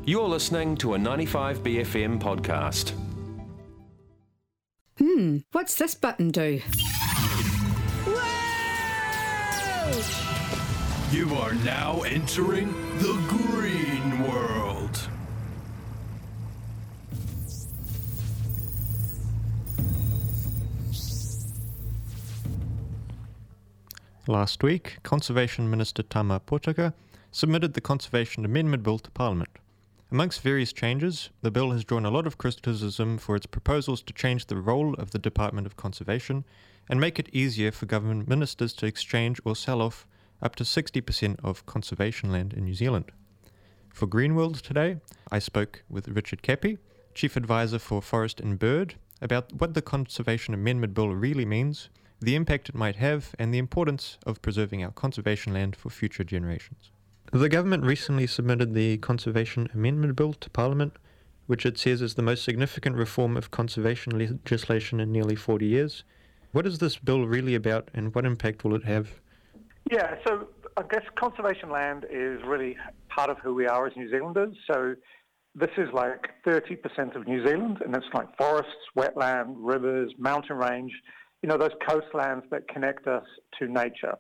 You're listening to a 95BFM podcast. What's this button do? Whoa! You are now entering the green world. Last week, Conservation Minister Tama Potaka submitted the Conservation Amendment Bill to Parliament. Amongst various changes, the bill has drawn a lot of criticism for its proposals to change the role of the Department of Conservation and make it easier for government ministers to exchange or sell off up to 60% of conservation land in New Zealand. For Greenworld today, I spoke with Richard Keppie, Chief Advisor for Forest and Bird, about what the Conservation Amendment Bill really means, the impact it might have, and the importance of preserving our conservation land for future generations. The government recently submitted the Conservation Amendment Bill to Parliament, which it says is the most significant reform of conservation legislation in nearly 40 years. What is this bill really about, and what impact will it have? Yeah, so I guess conservation land is really part of who we are as New Zealanders. So this is like 30% of New Zealand, and it's like forests, wetland, rivers, mountain range, those coastlands that connect us to nature.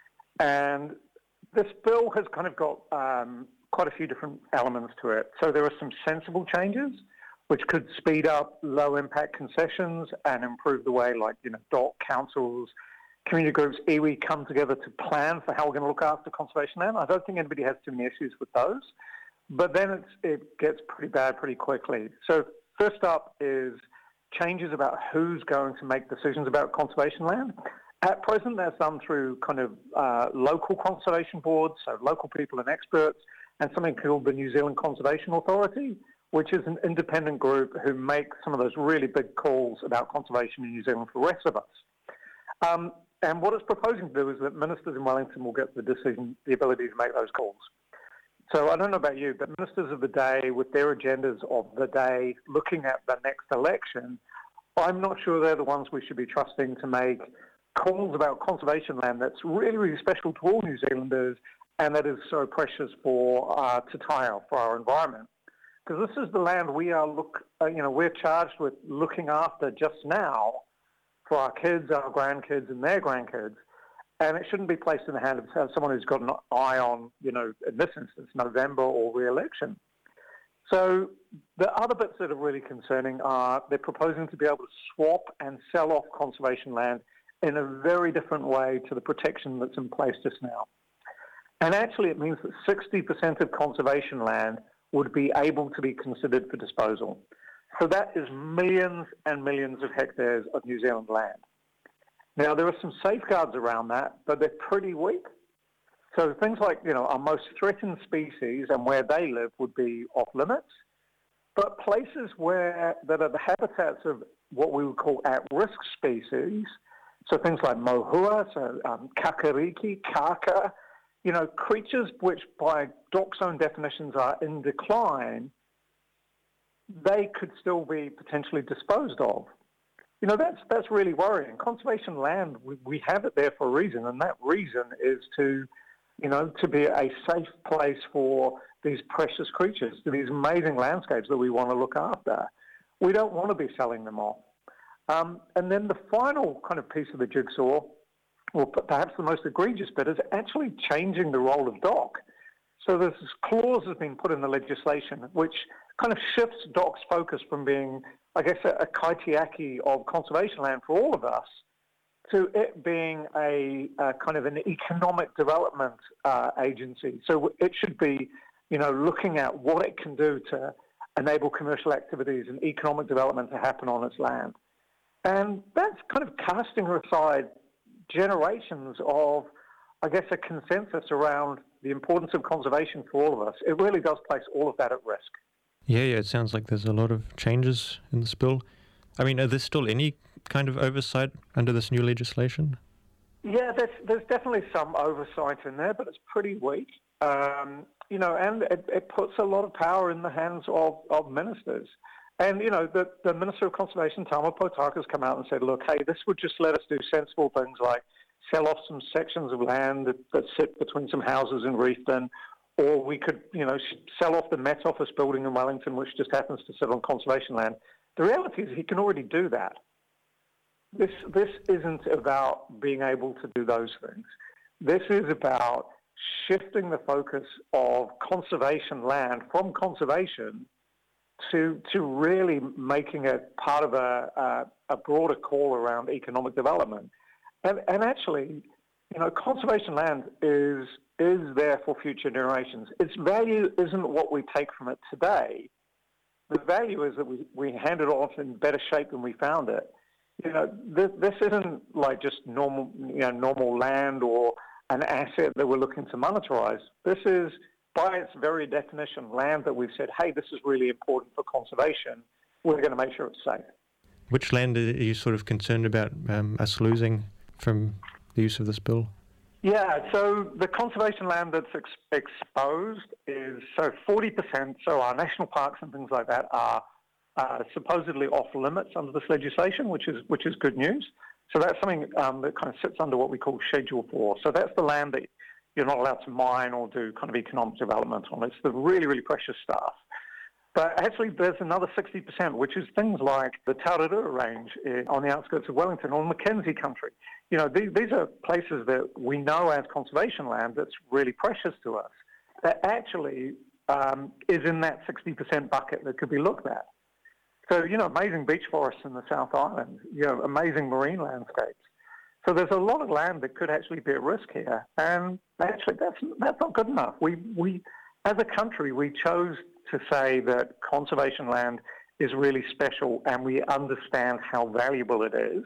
And this bill has kind of got quite a few different elements to it. So there are some sensible changes which could speed up low-impact concessions and improve the way, DOC, councils, community groups, iwi come together to plan for how we're going to look after conservation land. I don't think anybody has too many issues with those. But then it gets pretty bad pretty quickly. So first up is changes about who's going to make decisions about conservation land. At present, that's done through kind of local conservation boards, so local people and experts, and something called the New Zealand Conservation Authority, which is an independent group who make some of those really big calls about conservation in New Zealand for the rest of us. And what it's proposing to do is that ministers in Wellington will get the ability to make those calls. So I don't know about you, but ministers of the day, with their agendas of the day, looking at the next election, I'm not sure they're the ones we should be trusting to make calls about conservation land that's really, really special to all New Zealanders and that is so precious for Te Taio, for our environment. Because this is the land we're charged with looking after just now for our kids, our grandkids, and their grandkids. And it shouldn't be placed in the hand of someone who's got an eye on, in this instance, November or re-election. So the other bits that are really concerning are they're proposing to be able to swap and sell off conservation land in a very different way to the protection that's in place just now. And actually it means that 60% of conservation land would be able to be considered for disposal. So that is millions and millions of hectares of New Zealand land. Now, there are some safeguards around that, but they're pretty weak. So things like, our most threatened species and where they live would be off limits. But places that are the habitats of what we would call at-risk species, so things like mohua, kakariki, kaka, creatures which by DOC's own definitions are in decline, they could still be potentially disposed of. That's really worrying. Conservation land, we have it there for a reason, and that reason is to be a safe place for these precious creatures, these amazing landscapes that we want to look after. We don't want to be selling them off. And then the final kind of piece of the jigsaw, or perhaps the most egregious bit, is actually changing the role of DOC. So this clause has been put in the legislation which kind of shifts DOC's focus from being, I guess, a kaitiaki of conservation land for all of us to it being a kind of an economic development agency. So it should be, looking at what it can do to enable commercial activities and economic development to happen on its land. And that's kind of casting aside generations of, I guess, a consensus around the importance of conservation for all of us. It really does place all of that at risk. Yeah, it sounds like there's a lot of changes in this bill. I mean, are there still any kind of oversight under this new legislation? Yeah, there's definitely some oversight in there, but it's pretty weak. And it puts a lot of power in the hands of ministers. And, the Minister of Conservation, Tama Potaka, has come out and said, look, hey, this would just let us do sensible things like sell off some sections of land that sit between some houses in Reefton, or we could, sell off the Met Office building in Wellington, which just happens to sit on conservation land. The reality is he can already do that. This isn't about being able to do those things. This is about shifting the focus of conservation land from conservation to really making it part of a broader call around economic development. And actually, conservation land is there for future generations. Its value isn't what we take from it today. The value is that we hand it off in better shape than we found it. This isn't like just normal land or an asset that we're looking to monetize. This is, by its very definition, land that we've said, hey, this is really important for conservation. We're going to make sure it's safe. Which land are you sort of concerned about us losing from the use of this bill? Yeah, so the conservation land that's exposed is 40%. So our national parks and things like that are supposedly off limits under this legislation, which is good news. So that's something that kind of sits under what we call Schedule 4. So that's the land that you're not allowed to mine or do kind of economic development on. It's the really, really precious stuff. But actually, there's another 60%, which is things like the Taurua Range on the outskirts of Wellington or Mackenzie Country. These are places that we know as conservation land that's really precious to us, that actually is in that 60% bucket that could be looked at. So, amazing beach forests in the South Island, amazing marine landscapes. So there's a lot of land that could actually be at risk here. And actually, that's not good enough. We as a country, we chose to say that conservation land is really special and we understand how valuable it is.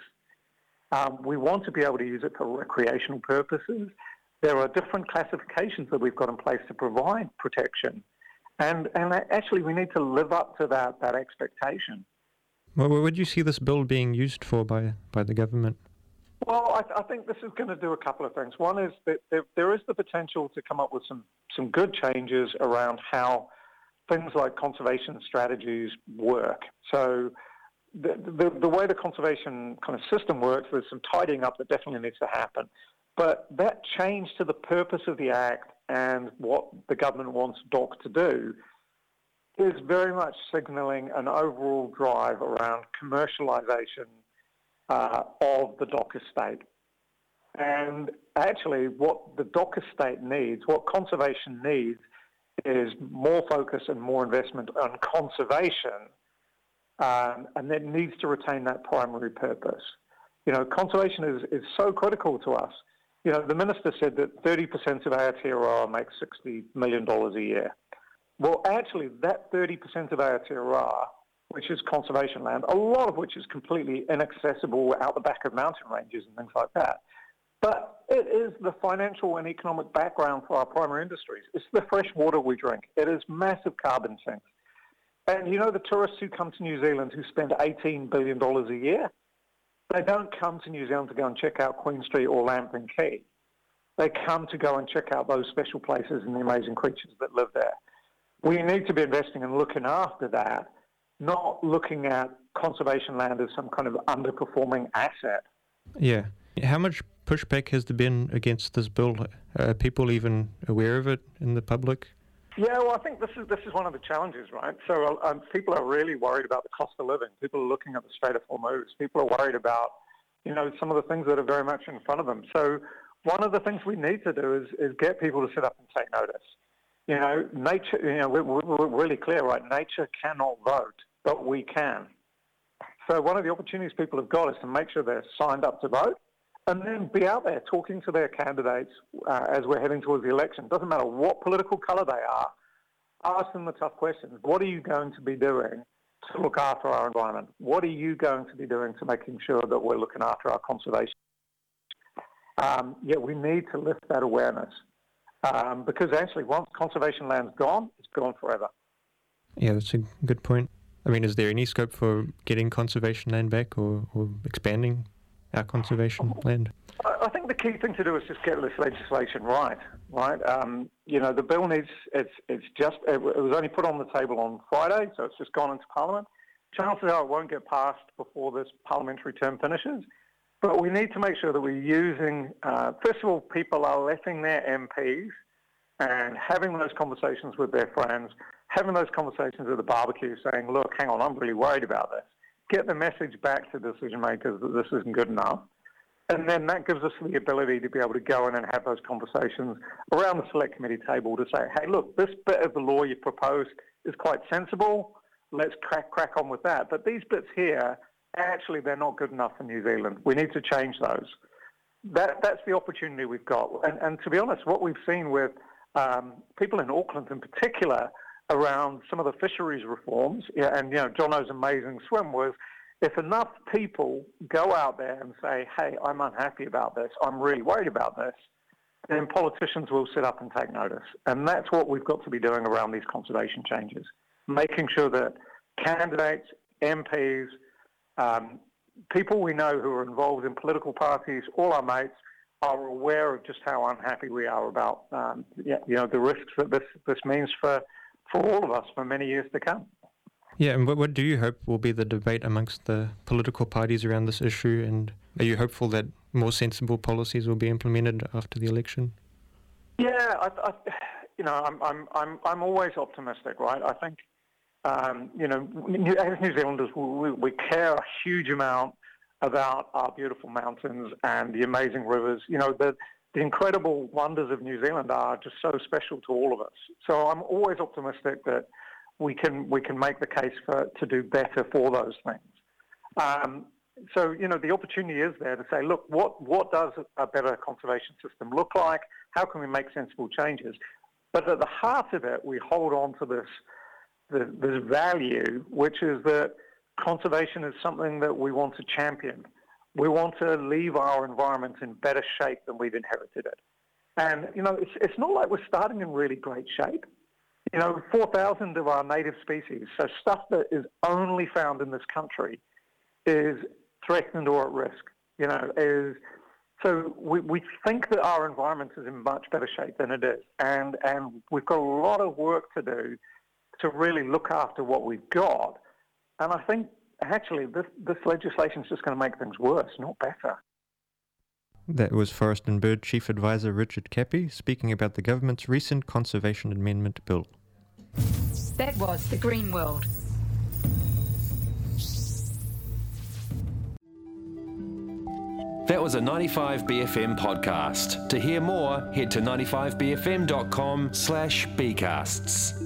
We want to be able to use it for recreational purposes. There are different classifications that we've got in place to provide protection. And actually, we need to live up to that expectation. Well, what would you see this bill being used for by the government? Well, I think this is going to do a couple of things. One is that there is the potential to come up with some good changes around how things like conservation strategies work. So the way the conservation kind of system works, there's some tidying up that definitely needs to happen. But that change to the purpose of the Act and what the government wants DOC to do is very much signalling an overall drive around commercialisation of the DOC estate. And actually what the DOC estate needs, what conservation needs, is more focus and more investment on conservation, and that needs to retain that primary purpose. Conservation is so critical to us. The minister said that 30% of Aotearoa makes $60 million a year. Well, actually, that 30% of Aotearoa, which is conservation land, a lot of which is completely inaccessible out the back of mountain ranges and things like that. But it is the financial and economic background for our primary industries. It's the fresh water we drink. It is massive carbon sinks. And the tourists who come to New Zealand who spend $18 billion a year, they don't come to New Zealand to go and check out Queen Street or Lambton Quay. They come to go and check out those special places and the amazing creatures that live there. We need to be investing and looking after that, not looking at conservation land as some kind of underperforming asset. Yeah. How much pushback has there been against this bill? Are people even aware of it in the public? Yeah, well, I think this is one of the challenges, right? So people are really worried about the cost of living. People are looking at the Strait of Hormuz. People are worried about, some of the things that are very much in front of them. So one of the things we need to do is get people to sit up and take notice. Nature, we're really clear, right? Nature cannot vote, but we can. So one of the opportunities people have got is to make sure they're signed up to vote and then be out there talking to their candidates as we're heading towards the election. Doesn't matter what political colour they are, ask them the tough questions. What are you going to be doing to look after our environment? What are you going to be doing to making sure that we're looking after our conservation? We need to lift that awareness because actually once conservation land's gone, it's gone forever. Yeah, that's a good point. I mean, is there any scope for getting conservation land back or expanding our conservation land? I think the key thing to do is just get this legislation right? The bill needs, it was only put on the table on Friday, so it's just gone into Parliament. Chances are it won't get passed before this parliamentary term finishes, but we need to make sure that we're using, first of all, people are letting their MPs and having those conversations with their friends, having those conversations at the barbecue saying, look, hang on, I'm really worried about this. Get the message back to decision makers that this isn't good enough. And then that gives us the ability to be able to go in and have those conversations around the select committee table to say, hey, look, this bit of the law you proposed is quite sensible. Let's crack on with that. But these bits here, actually, they're not good enough for New Zealand. We need to change those. That's the opportunity we've got. And to be honest, what we've seen with people in Auckland in particular around some of the fisheries reforms, and Jono's amazing swim was, if enough people go out there and say, hey, I'm unhappy about this, I'm really worried about this, then politicians will sit up and take notice. And that's what we've got to be doing around these conservation changes, making sure that candidates, MPs, people we know who are involved in political parties, all our mates, are aware of just how unhappy we are about the risks that this means for all of us for many years to come. Yeah, and what do you hope will be the debate amongst the political parties around this issue? And are you hopeful that more sensible policies will be implemented after the election? Yeah, I'm always optimistic, right? I think, as New Zealanders, we care a huge amount about our beautiful mountains and the amazing rivers. The incredible wonders of New Zealand are just so special to all of us. So I'm always optimistic that we can make the case to do better for those things. So the opportunity is there to say, look, what does a better conservation system look like? How can we make sensible changes? But at the heart of it, we hold on to this value, which is that conservation is something that we want to champion. We want to leave our environment in better shape than we've inherited it. And it's not like we're starting in really great shape. 4,000 of our native species, so stuff that is only found in this country, is threatened or at risk. So we think that our environment is in much better shape than it is, and we've got a lot of work to do to really look after what we've got. And I think actually this legislation is just going to make things worse, not better. That was Forest and Bird Chief Advisor Richard Cappy speaking about the government's recent Conservation Amendment Bill. That was The Green World. That was a 95BFM podcast. To hear more, head to 95bfm.com/bcasts.